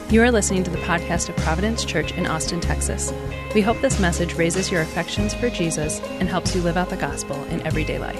You are listening to the podcast of Providence Church in Austin, Texas. We hope this message raises your affections for Jesus and helps you live out the gospel in everyday life.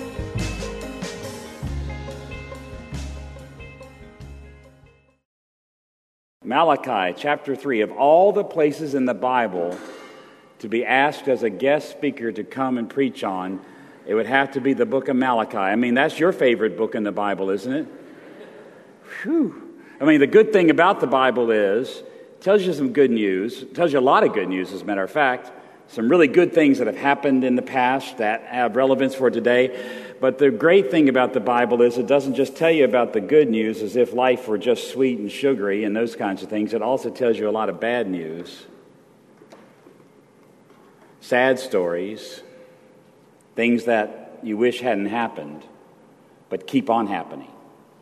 Malachi chapter 3, of all the places in the Bible to be asked as a guest speaker to come and preach on, it would have to be the book of Malachi. I mean, that's your favorite book in the Bible, isn't it? Whew. I mean, the good thing about the Bible is it tells you some good news. It tells you a lot of good news, as a matter of fact. Some really good things that have happened in the past that have relevance for today. But the great thing about the Bible is it doesn't just tell you about the good news as if life were just sweet and sugary and those kinds of things. It also tells you a lot of bad news. Sad stories. Things that you wish hadn't happened, but keep on happening.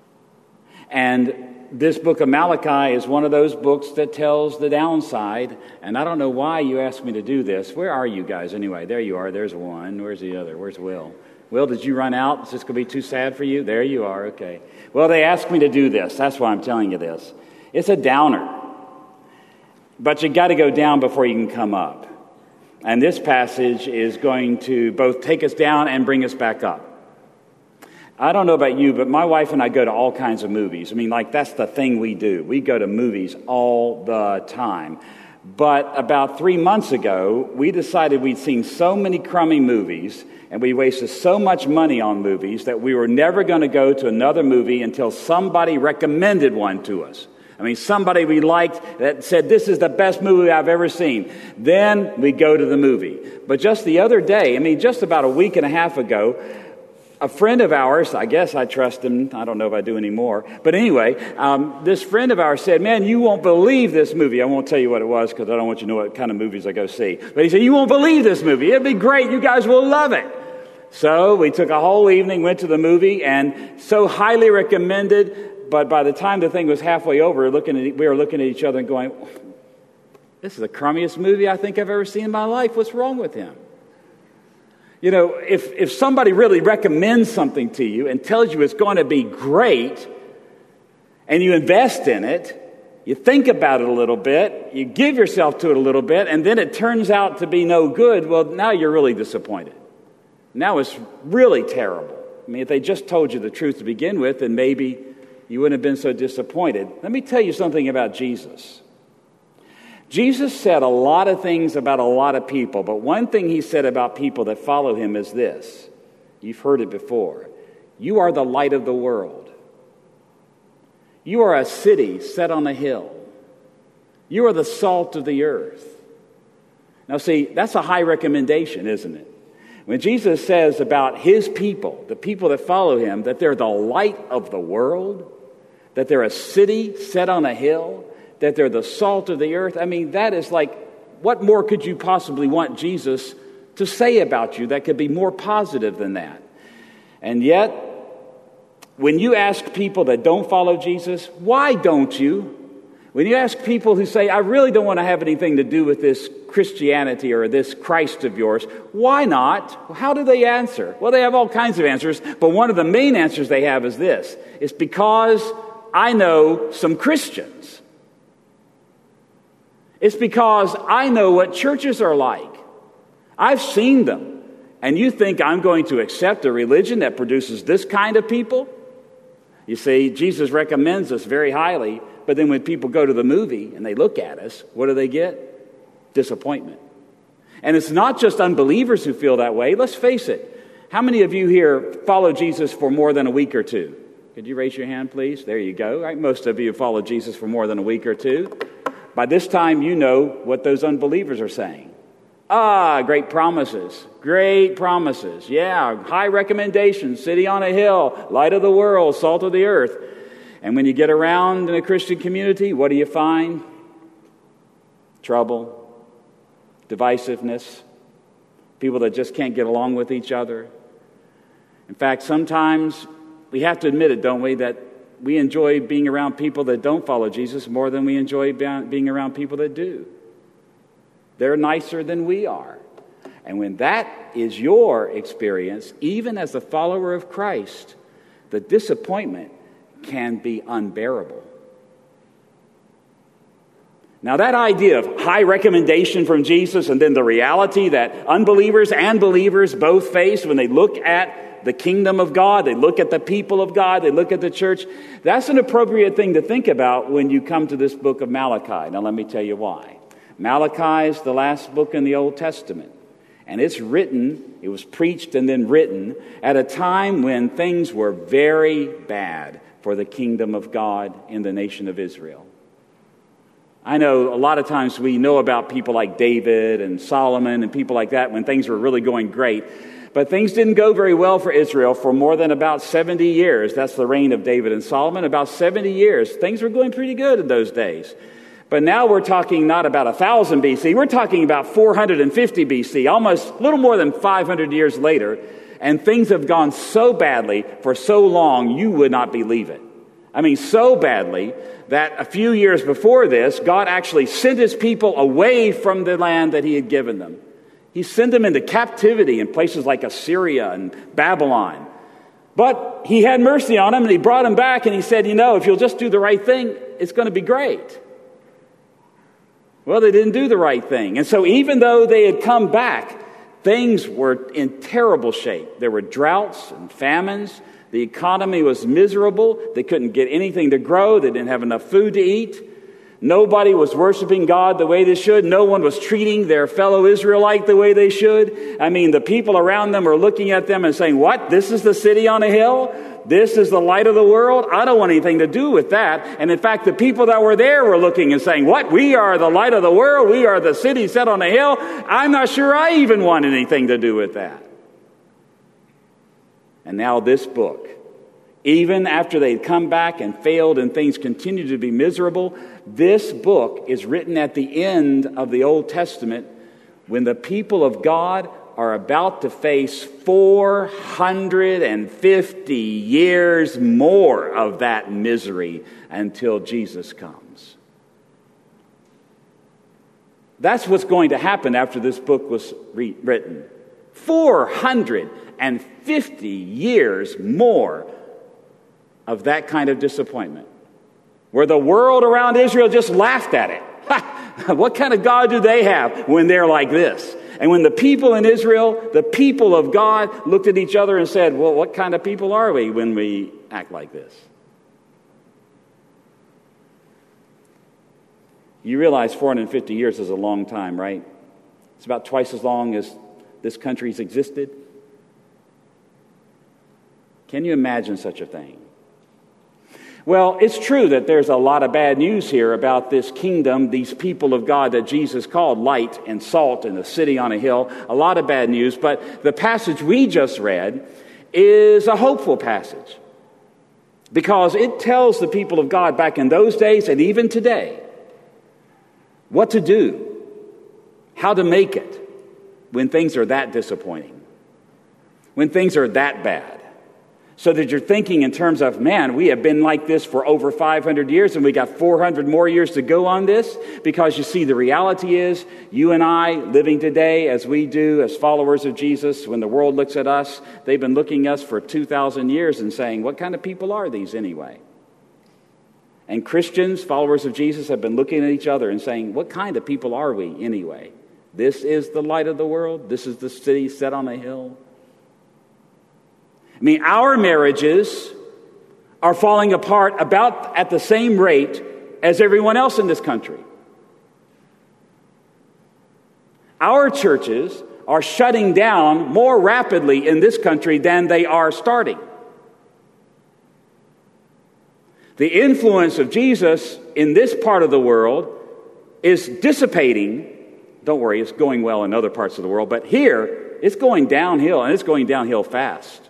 And this book of Malachi is one of those books that tells the downside, and I don't know why you asked me to do this. Where are you guys anyway? There you are. There's one. Where's the other? Where's Will? Will, did you run out? Is this going to be too sad for you? There you are. Okay. Well, they asked me to do this. That's why I'm telling you this. It's a downer. But you got to go down before you can come up. And this passage is going to both take us down and bring us back up. I don't know about you, but my wife and I go to all kinds of movies. I mean, like, that's the thing we do. We go to movies all the time. But about 3 months ago, we decided we'd seen so many crummy movies and we wasted so much money on movies that we were never going to go to another movie until somebody recommended one to us. I mean, somebody we liked that said, this is the best movie I've ever seen. Then we go to the movie. But just the other day, I mean, just about a week and a half ago, a friend of ours, I guess I trust him, I don't know if I do anymore, but anyway, this friend of ours said, man, you won't believe this movie. I won't tell you what it was because I don't want you to know what kind of movies I go see. But he said, you won't believe this movie. It'll be great. You guys will love it. So we took a whole evening, went to the movie, and so highly recommended, but by the time the thing was halfway over, we were looking at each other and going, this is the crummiest movie I think I've ever seen in my life. What's wrong with him? You know, if somebody really recommends something to you and tells you it's going to be great, and you invest in it, you think about it a little bit, you give yourself to it a little bit, and then it turns out to be no good, well, now you're really disappointed. Now it's really terrible. I mean, if they just told you the truth to begin with, then maybe you wouldn't have been so disappointed. Let me tell you something about Jesus. Jesus said a lot of things about a lot of people, but one thing he said about people that follow him is this. You've heard it before. You are the light of the world. You are a city set on a hill. You are the salt of the earth. Now see, that's a high recommendation, isn't it? When Jesus says about his people, the people that follow him, that they're the light of the world, that they're a city set on a hill, that they're the salt of the earth. I mean, that is like, what more could you possibly want Jesus to say about you that could be more positive than that? And yet, when you ask people that don't follow Jesus, why don't you? When you ask people who say, I really don't want to have anything to do with this Christianity or this Christ of yours, why not? How do they answer? Well, they have all kinds of answers, but one of the main answers they have is this. It's because I know some Christians. It's because I know what churches are like. I've seen them. And you think I'm going to accept a religion that produces this kind of people? You see, Jesus recommends us very highly, but then when people go to the movie and they look at us, what do they get? Disappointment. And it's not just unbelievers who feel that way. Let's face it. How many of you here follow Jesus for more than a week or two? Could you raise your hand, please? There you go. Right, most of you follow Jesus for more than a week or two. By this time, you know what those unbelievers are saying. Great promises. Great promises. Yeah, high recommendations. City on a hill, light of the world, salt of the earth. And when you get around in a Christian community, what do you find? Trouble, divisiveness, people that just can't get along with each other. In fact, sometimes we have to admit it, don't we, that we enjoy being around people that don't follow Jesus more than we enjoy being around people that do. They're nicer than we are. And when that is your experience, even as a follower of Christ, the disappointment can be unbearable. Now that idea of high recommendation from Jesus and then the reality that unbelievers and believers both face when they look at the kingdom of God, they look at the people of God, they look at the church, that's an appropriate thing to think about when you come to this book of Malachi. Now let me tell you why. Malachi is the last book in the Old Testament. And it's written, it was preached and then written at a time when things were very bad for the kingdom of God in the nation of Israel. I know a lot of times we know about people like David and Solomon and people like that when things were really going great. But things didn't go very well for Israel for more than about 70 years. That's the reign of David and Solomon. About 70 years. Things were going pretty good in those days. But now we're talking not about 1000 BC. We're talking about 450 BC, almost a little more than 500 years later. And things have gone so badly for so long, you would not believe it. I mean, so badly that a few years before this, God actually sent his people away from the land that he had given them. He sent them into captivity in places like Assyria and Babylon. But he had mercy on them and he brought them back and he said, if you'll just do the right thing, it's going to be great. Well, they didn't do the right thing. And so even though they had come back, things were in terrible shape. There were droughts and famines. The economy was miserable. They couldn't get anything to grow. They didn't have enough food to eat. Nobody was worshiping God the way they should. No one was treating their fellow Israelite the way they should. I mean, the people around them were looking at them and saying, what? This is the city on a hill? This is the light of the world? I don't want anything to do with that. And in fact, the people that were there were looking and saying, what? We are the light of the world. We are the city set on a hill. I'm not sure I even want anything to do with that. And now this book, even after they'd come back and failed and things continued to be miserable, this book is written at the end of the Old Testament when the people of God are about to face 450 years more of that misery until Jesus comes. That's what's going to happen after this book was written. 450 years more of that kind of disappointment, where the world around Israel just laughed at it. What kind of God do they have when they're like this? And when the people in Israel, the people of God, looked at each other and said, well, what kind of people are we when we act like this? You realize 450 years is a long time, right? It's about twice as long as this country's existed. Can you imagine such a thing? Well, it's true that there's a lot of bad news here about this kingdom, these people of God that Jesus called light and salt and a city on a hill. A lot of bad news, but the passage we just read is a hopeful passage because it tells the people of God back in those days and even today what to do, how to make it when things are that disappointing, when things are that bad. So that you're thinking in terms of, man, we have been like this for over 500 years and we got 400 more years to go on this. Because you see, the reality is, you and I living today as we do as followers of Jesus, when the world looks at us, they've been looking at us for 2,000 years and saying, what kind of people are these anyway? And Christians, followers of Jesus, have been looking at each other and saying, what kind of people are we anyway? This is the light of the world. This is the city set on a hill. I mean, our marriages are falling apart about at the same rate as everyone else in this country. Our churches are shutting down more rapidly in this country than they are starting. The influence of Jesus in this part of the world is dissipating. Don't worry, it's going well in other parts of the world, but here it's going downhill, and it's going downhill fast.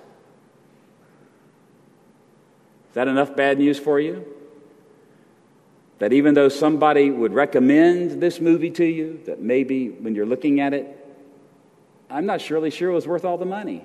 Is that enough bad news for you? That even though somebody would recommend this movie to you, that maybe when you're looking at it, I'm not surely sure it was worth all the money.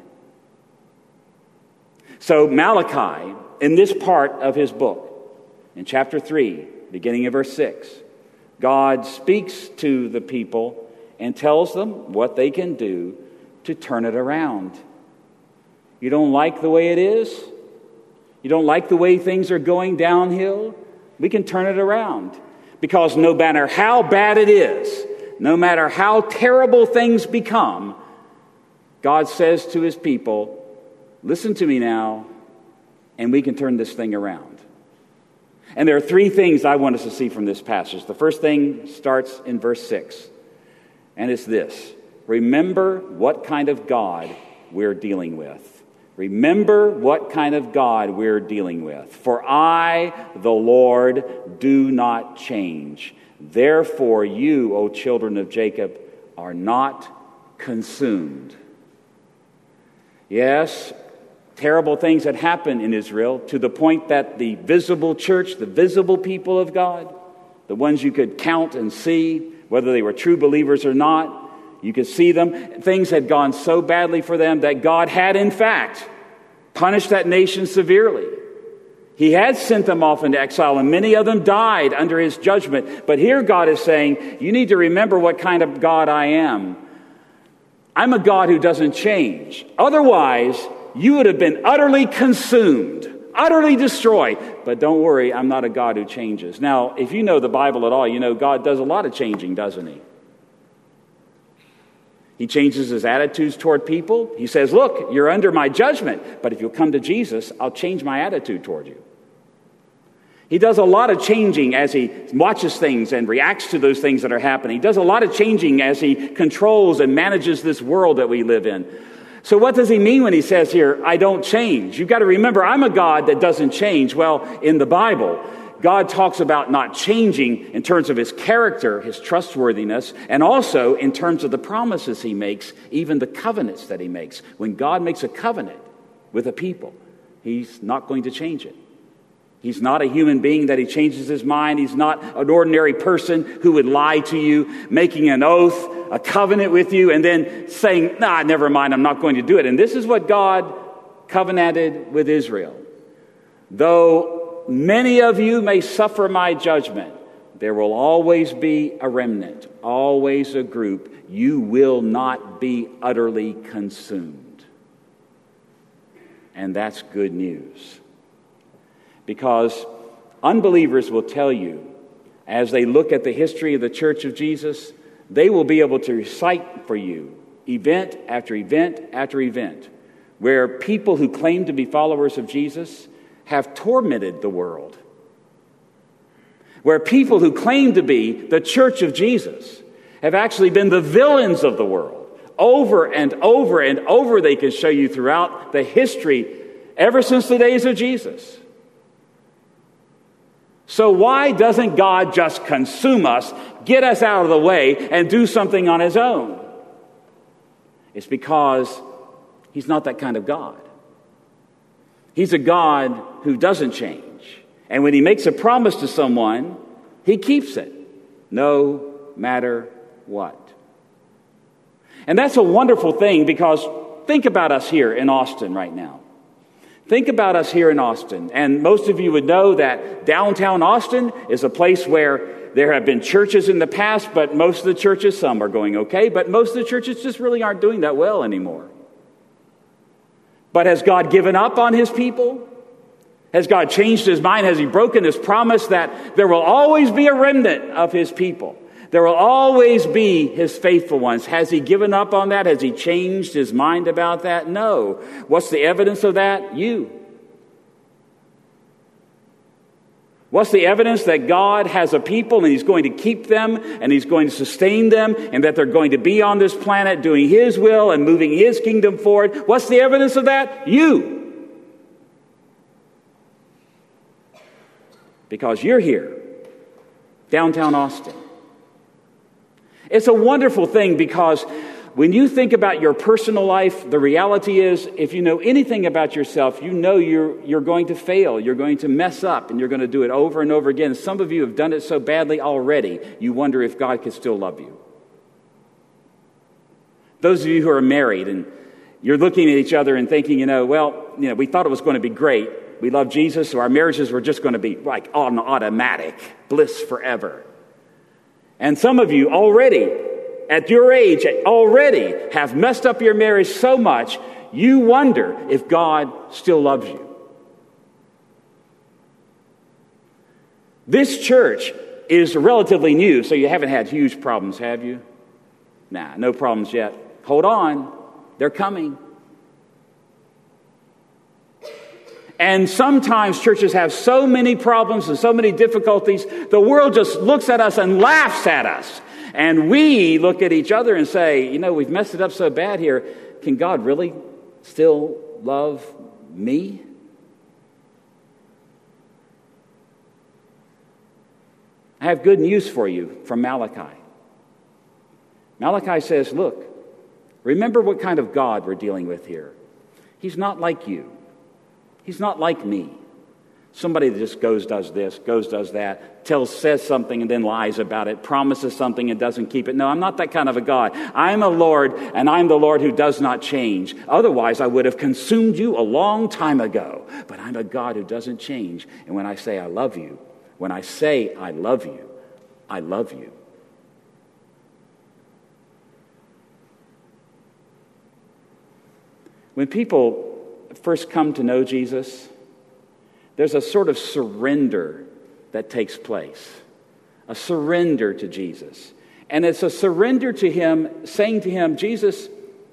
So Malachi, in this part of his book, in chapter 3, beginning of verse 6, God speaks to the people and tells them what they can do to turn it around. You don't like the way it is? You don't like the way things are going downhill? We can turn it around. Because no matter how bad it is, no matter how terrible things become, God says to his people, listen to me now, and we can turn this thing around. And there are three things I want us to see from this passage. The first thing starts in verse 6, and it's this. Remember what kind of God we're dealing with. Remember what kind of God we're dealing with. For I, the Lord, do not change. Therefore you, O children of Jacob, are not consumed. Yes, terrible things had happened in Israel to the point that the visible church, the visible people of God, the ones you could count and see, whether they were true believers or not, you could see them. Things had gone so badly for them that God had, in fact, punished that nation severely. He had sent them off into exile, and many of them died under his judgment. But here God is saying, you need to remember what kind of God I am. I'm a God who doesn't change. Otherwise, you would have been utterly consumed, utterly destroyed. But don't worry, I'm not a God who changes. Now, if you know the Bible at all, you know God does a lot of changing, doesn't he? He changes his attitudes toward people. He says, look, you're under my judgment, but if you'll come to Jesus, I'll change my attitude toward you. He does a lot of changing as he watches things and reacts to those things that are happening. He does a lot of changing as he controls and manages this world that we live in. So what does he mean when he says here, I don't change? You've got to remember, I'm a God that doesn't change. Well, in the Bible, God talks about not changing in terms of his character, his trustworthiness, and also in terms of the promises he makes, even the covenants that he makes. When God makes a covenant with a people, he's not going to change it. He's not a human being that he changes his mind. He's not an ordinary person who would lie to you, making an oath, a covenant with you, and then saying, never mind, I'm not going to do it. And this is what God covenanted with Israel. Though many of you may suffer my judgment, there will always be a remnant, always a group. You will not be utterly consumed. And that's good news. Because unbelievers will tell you, as they look at the history of the Church of Jesus, they will be able to recite for you event after event after event, where people who claim to be followers of Jesus have tormented the world. Where people who claim to be the Church of Jesus have actually been the villains of the world. Over and over and over they can show you throughout the history, ever since the days of Jesus. So why doesn't God just consume us, get us out of the way, and do something on his own? It's because he's not that kind of God. He's a God who doesn't change. And when he makes a promise to someone, he keeps it, no matter what. And that's a wonderful thing, because think about us here in Austin right now. Think about us here in Austin. And most of you would know that downtown Austin is a place where there have been churches in the past, but most of the churches, some are going okay, but most of the churches just really aren't doing that well anymore. But has God given up on his people? Has God changed his mind? Has he broken his promise that there will always be a remnant of his people? There will always be his faithful ones. Has he given up on that? Has he changed his mind about that? No. What's the evidence of that? You. What's the evidence that God has a people and he's going to keep them and he's going to sustain them and that they're going to be on this planet doing his will and moving his kingdom forward? What's the evidence of that? You. Because you're here, downtown Austin. It's a wonderful thing, because when you think about your personal life, the reality is, if you know anything about yourself, you know you're going to fail, you're going to mess up, and you're going to do it over and over again. Some of you have done it so badly already, you wonder if God could still love you. Those of you who are married and you're looking at each other and thinking, we thought it was going to be great. We love Jesus, so our marriages were just going to be like on automatic, bliss forever. And some of you already, at your age, already have messed up your marriage so much, you wonder if God still loves you. This church is relatively new, so you haven't had huge problems, have you? Nah, no problems yet. Hold on. They're coming. And sometimes churches have so many problems and so many difficulties, the world just looks at us and laughs at us. And we look at each other and say, we've messed it up so bad here. Can God really still love me? I have good news for you from Malachi. Malachi says, look, remember what kind of God we're dealing with here. He's not like you. He's not like me. Somebody that just does this, does that, says something and then lies about it, promises something and doesn't keep it. No, I'm not that kind of a God. I'm a Lord, and I'm the Lord who does not change. Otherwise, I would have consumed you a long time ago. But I'm a God who doesn't change. And when I say I love you, when I say I love you, I love you. When people first come to know Jesus, there's a sort of surrender that takes place. A surrender to Jesus. And it's a surrender to Him, saying to Him, Jesus,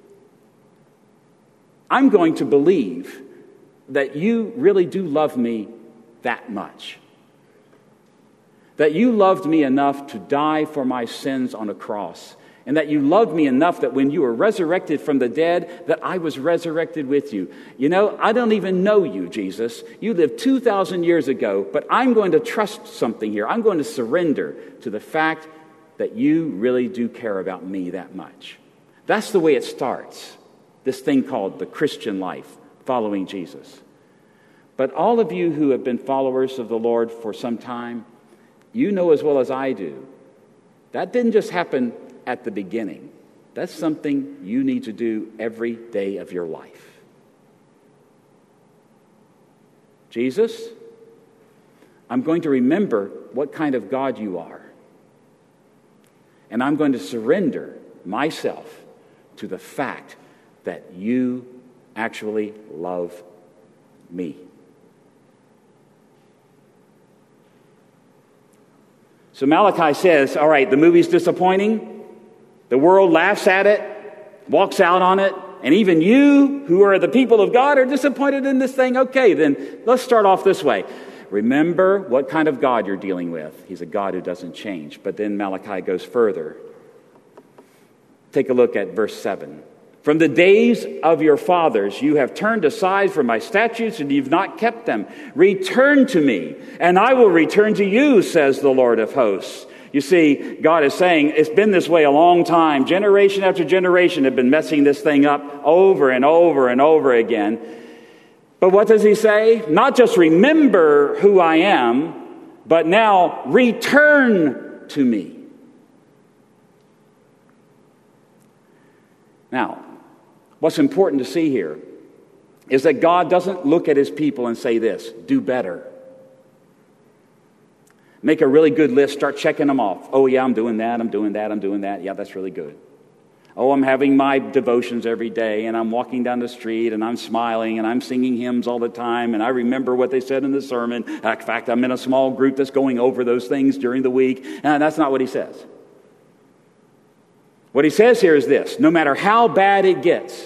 I'm going to believe that you really do love me that much. That you loved me enough to die for my sins on a cross. And that you loved me enough that when you were resurrected from the dead, that I was resurrected with you. I don't even know you, Jesus. You lived 2,000 years ago, but I'm going to trust something here. I'm going to surrender to the fact that you really do care about me that much. That's the way it starts, this thing called the Christian life, following Jesus. But all of you who have been followers of the Lord for some time, you know as well as I do, that didn't just happen at the beginning. That's something you need to do every day of your life. Jesus, I'm going to remember what kind of God you are. And I'm going to surrender myself to the fact that you actually love me. So Malachi says, all right, the movie's disappointing. The world laughs at it, walks out on it, and even you, who are the people of God, are disappointed in this thing. Okay, then let's start off this way. Remember what kind of God you're dealing with. He's a God who doesn't change. But then Malachi goes further. Take a look at verse 7. From the days of your fathers, you have turned aside from my statutes, and you've not kept them. Return to me, and I will return to you, says the Lord of hosts. You see, God is saying, it's been this way a long time. Generation after generation have been messing this thing up over and over and over again. But what does He say? Not just remember who I am, but now return to me. Now, what's important to see here is that God doesn't look at His people and say this, do better. Make a really good list, start checking them off. Oh yeah, I'm doing that, I'm doing that, I'm doing that. Yeah, that's really good. Oh, I'm having my devotions every day, and I'm walking down the street, and I'm smiling, and I'm singing hymns all the time, and I remember what they said in the sermon. In fact, I'm in a small group that's going over those things during the week. And that's not what He says. What He says here is this: no matter how bad it gets,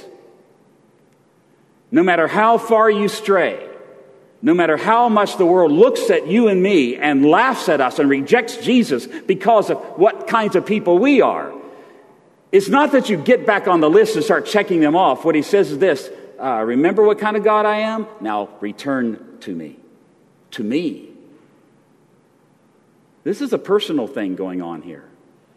no matter how far you stray, no matter how much the world looks at you and me and laughs at us and rejects Jesus because of what kinds of people we are, it's not that you get back on the list and start checking them off. What He says is this: remember what kind of God I am? Now return to me. To me. This is a personal thing going on here.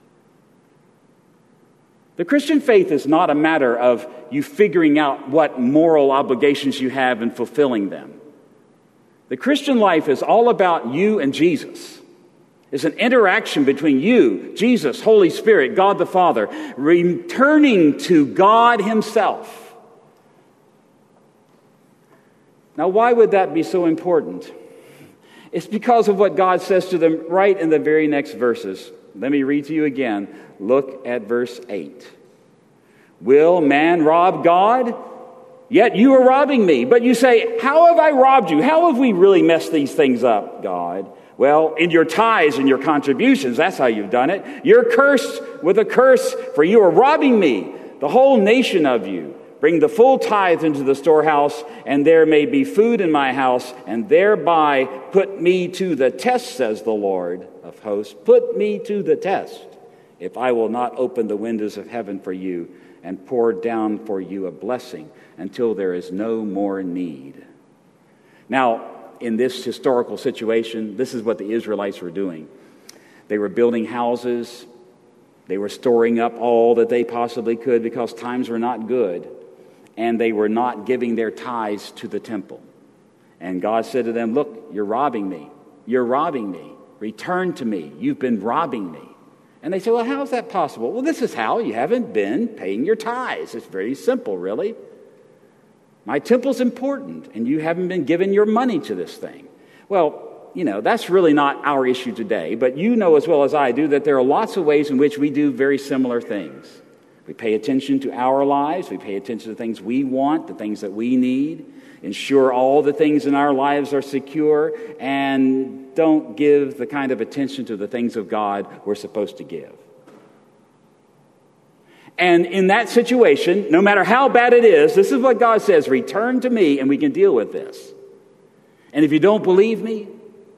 The Christian faith is not a matter of you figuring out what moral obligations you have and fulfilling them. The Christian life is all about you and Jesus. It's an interaction between you, Jesus, Holy Spirit, God the Father, returning to God Himself. Now, why would that be so important? It's because of what God says to them right in the very next verses. Let me read to you again. Look at verse 8. Will man rob God? Yet you are robbing me. But you say, how have I robbed you? How have we really messed these things up, God? Well, in your tithes and your contributions, that's how you've done it. You're cursed with a curse, for you are robbing me, the whole nation of you. Bring the full tithe into the storehouse, and there may be food in my house, and thereby put me to the test, says the Lord of hosts. Put me to the test, if I will not open the windows of heaven for you and pour down for you a blessing until there is no more need. Now, in this historical situation, this is what the Israelites were doing. They were building houses. They were storing up all that they possibly could because times were not good. And they were not giving their tithes to the temple. And God said to them, look, you're robbing me. You're robbing me. Return to me. You've been robbing me. And they said, well, how is that possible? Well, this is how. You haven't been paying your tithes. It's very simple, really. My temple's important, and you haven't been giving your money to this thing. Well, that's really not our issue today, but you know as well as I do that there are lots of ways in which we do very similar things. We pay attention to our lives. We pay attention to the things we want, the things that we need, ensure all the things in our lives are secure, and don't give the kind of attention to the things of God we're supposed to give. And in that situation, no matter how bad it is, this is what God says, return to me and we can deal with this. And if you don't believe me,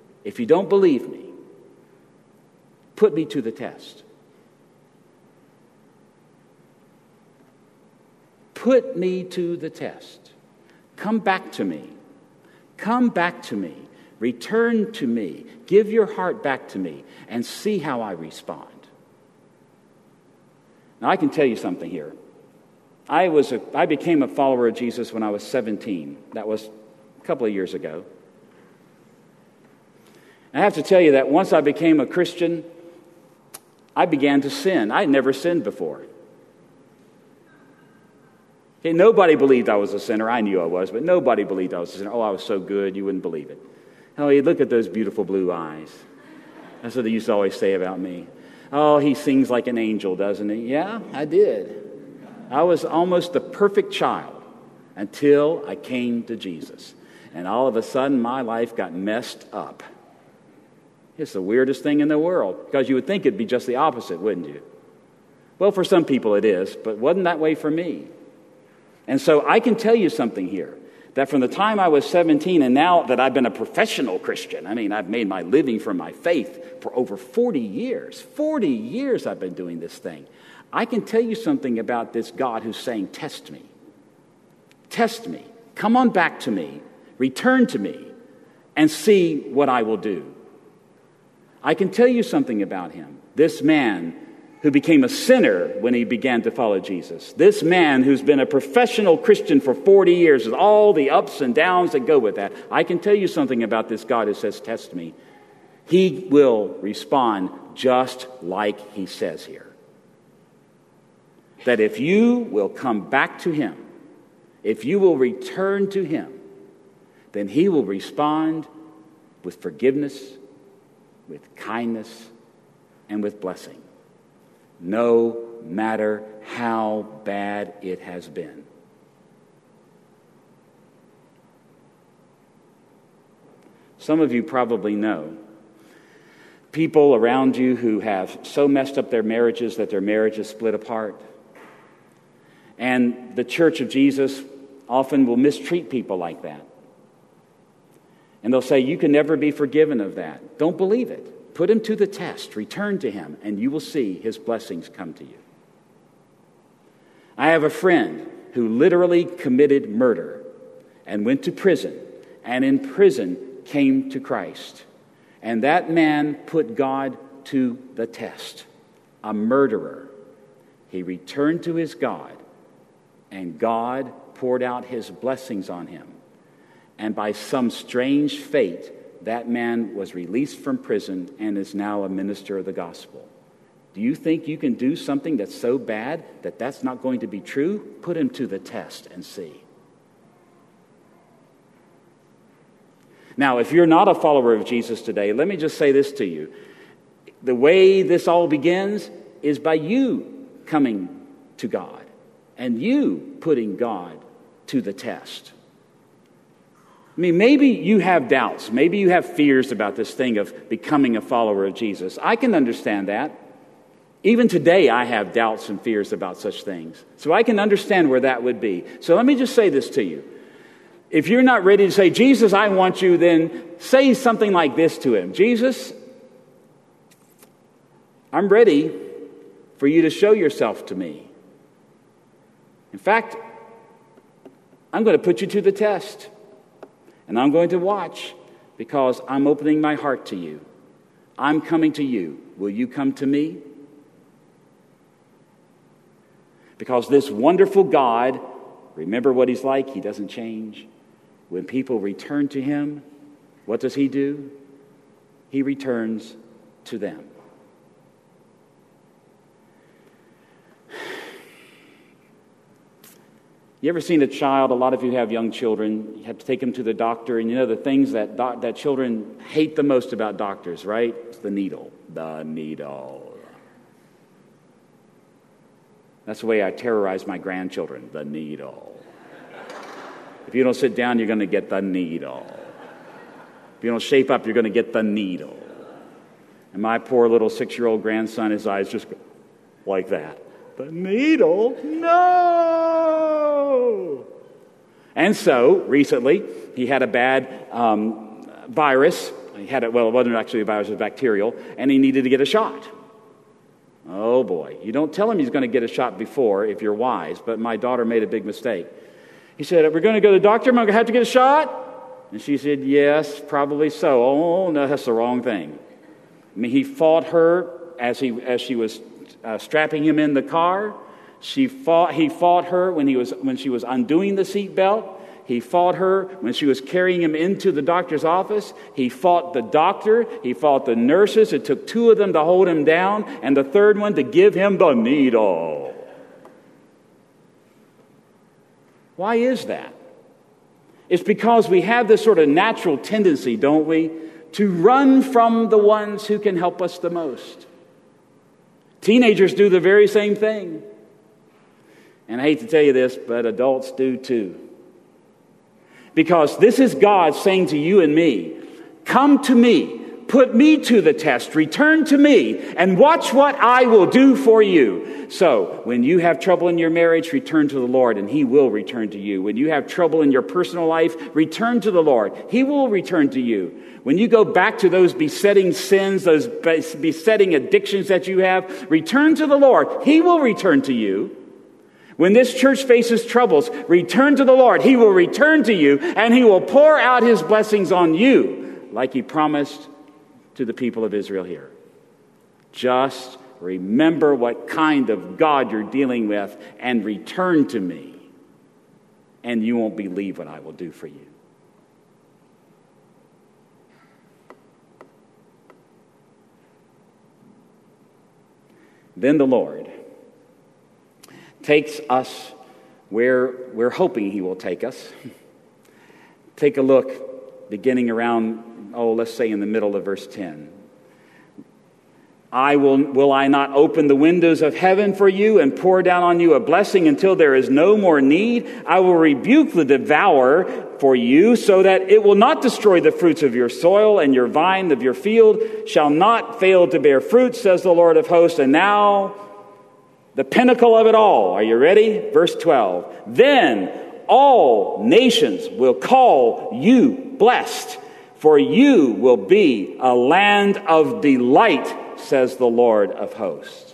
put me to the test. Put me to the test. Come back to me. Come back to me. Return to me. Give your heart back to me and see how I respond. Now, I can tell you something here. I became a follower of Jesus when I was 17. That was a couple of years ago. I have to tell you that once I became a Christian, I began to sin. I had never sinned before. Okay, nobody believed I was a sinner. I knew I was, but nobody believed I was a sinner. Oh, I was so good, you wouldn't believe it. Oh, you look at those beautiful blue eyes. That's what they used to always say about me. Oh, he sings like an angel, doesn't he? Yeah, I did. I was almost the perfect child until I came to Jesus. And all of a sudden, my life got messed up. It's the weirdest thing in the world, because you would think it'd be just the opposite, wouldn't you? Well, for some people it is, but it wasn't that way for me. And so I can tell you something here, that from the time I was 17 and now that I've been a professional Christian, I've made my living from my faith for over 40 years. 40 years I've been doing this thing. I can tell you something about this God who's saying, test me. Test me. Come on back to me. Return to me and see what I will do. I can tell you something about him. This man who became a sinner when he began to follow Jesus. This man who's been a professional Christian for 40 years with all the ups and downs that go with that. I can tell you something about this God who says, test me. He will respond just like he says here. That if you will come back to him, if you will return to him, then he will respond with forgiveness, with kindness, and with blessing. No matter how bad it has been. Some of you probably know people around you who have so messed up their marriages that their marriage is split apart. And the Church of Jesus often will mistreat people like that. And they'll say, you can never be forgiven of that. Don't believe it. Put him to the test. Return to him, and you will see his blessings come to you. I have a friend who literally committed murder and went to prison, and in prison came to Christ. And that man put God to the test. A murderer. He returned to his God, and God poured out his blessings on him. And by some strange fate, that man was released from prison and is now a minister of the gospel. Do you think you can do something that's so bad that that's not going to be true? Put him to the test and see. Now, if you're not a follower of Jesus today, let me just say this to you. The way this all begins is by you coming to God and you putting God to the test. I mean, maybe you have doubts. Maybe you have fears about this thing of becoming a follower of Jesus. I can understand that. Even today, I have doubts and fears about such things. So I can understand where that would be. So let me just say this to you. If you're not ready to say, Jesus, I want you, then say something like this to him. Jesus, I'm ready for you to show yourself to me. In fact, I'm going to put you to the test. And I'm going to watch because I'm opening my heart to you. I'm coming to you. Will you come to me? Because this wonderful God, remember what he's like, he doesn't change. When people return to him, what does he do? He returns to them. You ever seen a child? A lot of you have young children. You have to take them to the doctor, and you know the things that children hate the most about doctors, right? It's the needle. The needle. That's the way I terrorize my grandchildren. The needle. If you don't sit down, you're going to get the needle. If you don't shape up, you're going to get the needle. And my poor little 6-year-old grandson, his eyes just go like that. The needle? No! And so, recently, he had a bad virus. It wasn't actually a virus, it was bacterial, and he needed to get a shot. Oh boy. You don't tell him he's going to get a shot before if you're wise, but my daughter made a big mistake. He said, we're going to go to the doctor, am I going to have to get a shot? And she said, yes, probably so. Oh, no, that's the wrong thing. I mean, he fought her as she was strapping him in the car. He fought her when she was undoing the seatbelt. He fought her when she was carrying him into the doctor's office. He fought the doctor. He fought the nurses. It took 2 of them to hold him down, and the 3rd one to give him the needle. Why is that? It's because we have this sort of natural tendency, don't we, to run from the ones who can help us the most. Teenagers do the very same thing. And I hate to tell you this, but adults do too. Because this is God saying to you and me, come to me, put me to the test, return to me, and watch what I will do for you. So, when you have trouble in your marriage, return to the Lord, and he will return to you. When you have trouble in your personal life, return to the Lord. He will return to you. When you go back to those besetting sins, those besetting addictions that you have, return to the Lord. He will return to you. When this church faces troubles, return to the Lord. He will return to you, and he will pour out his blessings on you like he promised to the people of Israel here. Just remember what kind of God you're dealing with and return to me, and you won't believe what I will do for you. Then the Lord takes us where we're hoping he will take us. Take a look beginning around, let's say in the middle of verse 10. Will I not open the windows of heaven for you and pour down on you a blessing until there is no more need? I will rebuke the devourer for you so that it will not destroy the fruits of your soil, and your vine of your field shall not fail to bear fruit, says the Lord of hosts. And now, the pinnacle of it all. Are you ready? Verse 12. Then all nations will call you blessed, for you will be a land of delight, says the Lord of hosts.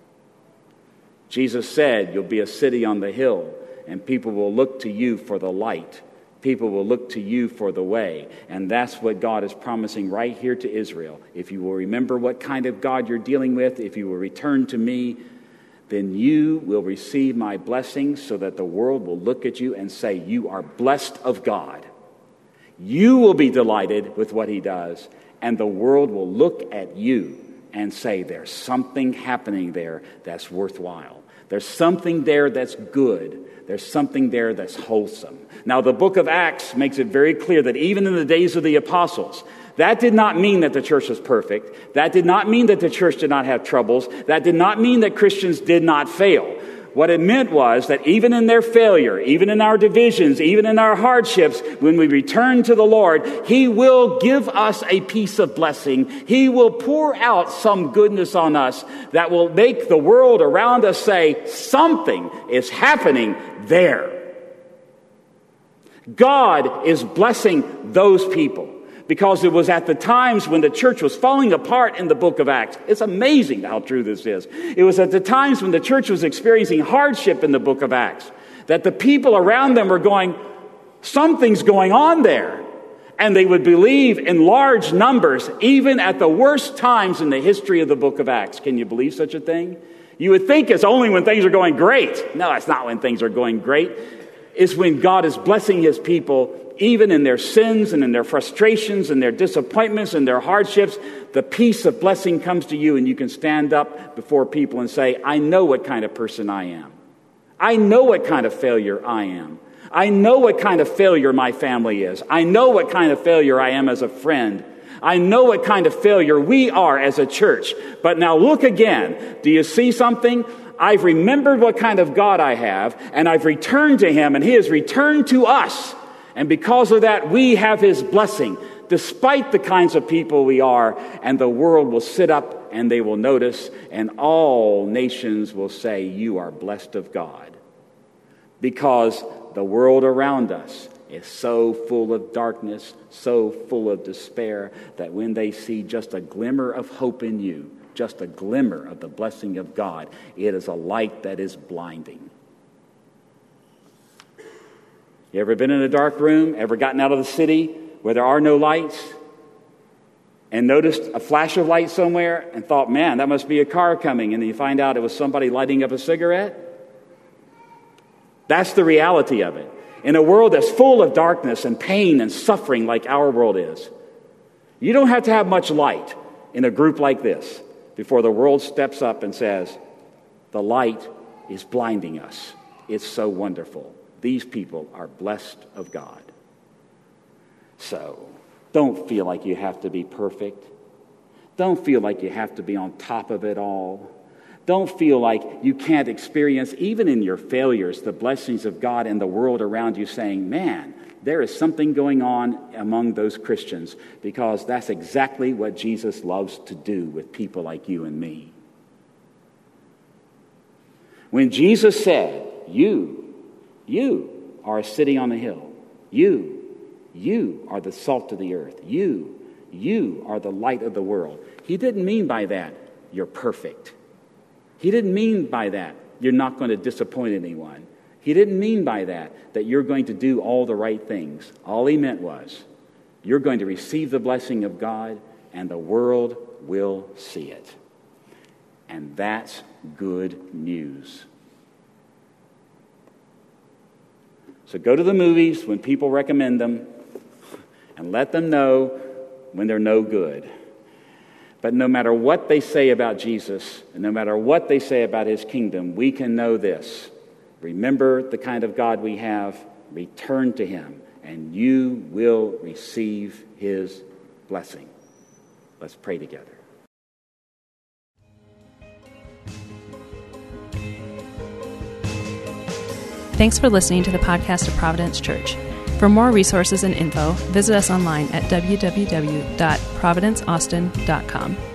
Jesus said, you'll be a city on the hill, and people will look to you for the light. People will look to you for the way. And that's what God is promising right here to Israel. If you will remember what kind of God you're dealing with, if you will return to me, then you will receive my blessings so that the world will look at you and say, you are blessed of God. You will be delighted with what he does, and the world will look at you and say, there's something happening there that's worthwhile. There's something there that's good. There's something there that's wholesome. Now, the book of Acts makes it very clear that even in the days of the apostles, that did not mean that the church was perfect. That did not mean that the church did not have troubles. That did not mean that Christians did not fail. What it meant was that even in their failure, even in our divisions, even in our hardships, when we return to the Lord, He will give us a piece of blessing. He will pour out some goodness on us that will make the world around us say, something is happening there. God is blessing those people. Because it was at the times when the church was falling apart in the book of Acts. It's amazing how true this is. It was at the times when the church was experiencing hardship in the book of Acts that the people around them were going, something's going on there. And they would believe in large numbers, even at the worst times in the history of the book of Acts. Can you believe such a thing? You would think it's only when things are going great. No, it's not when things are going great. It's when God is blessing His people, even in their sins and in their frustrations and their disappointments and their hardships. The peace of blessing comes to you, and you can stand up before people and say, I know what kind of person I am. I know what kind of failure I am. I know what kind of failure my family is. I know what kind of failure I am as a friend. I know what kind of failure we are as a church. But now look again. Do you see something? I've remembered what kind of God I have, and I've returned to Him, and He has returned to us. And because of that, we have His blessing, despite the kinds of people we are, and the world will sit up and they will notice, and all nations will say, you are blessed of God. Because the world around us is so full of darkness, so full of despair, that when they see just a glimmer of hope in you, just a glimmer of the blessing of God, it is a light that is blinding. You ever been in a dark room? Ever gotten out of the city where there are no lights and noticed a flash of light somewhere and thought, man, that must be a car coming, and then you find out it was somebody lighting up a cigarette? That's the reality of it. In a world that's full of darkness and pain and suffering like our world is, you don't have to have much light in a group like this before the world steps up and says, the light is blinding us. It's so wonderful. These people are blessed of God. So, don't feel like you have to be perfect. Don't feel like you have to be on top of it all. Don't feel like you can't experience, even in your failures, the blessings of God and the world around you saying, man, there is something going on among those Christians, because that's exactly what Jesus loves to do with people like you and me. When Jesus said, you are a city on a hill. You are the salt of the earth. You are the light of the world. He didn't mean by that, you're perfect. He didn't mean by that, you're not going to disappoint anyone. He didn't mean by that you're going to do all the right things. All He meant was, you're going to receive the blessing of God, and the world will see it. And that's good news. So go to the movies when people recommend them, and let them know when they're no good. But no matter what they say about Jesus, and no matter what they say about His kingdom, we can know this. Remember the kind of God we have, return to Him, and you will receive His blessing. Let's pray together. Thanks for listening to the podcast of Providence Church. For more resources and info, visit us online at www.providenceaustin.com.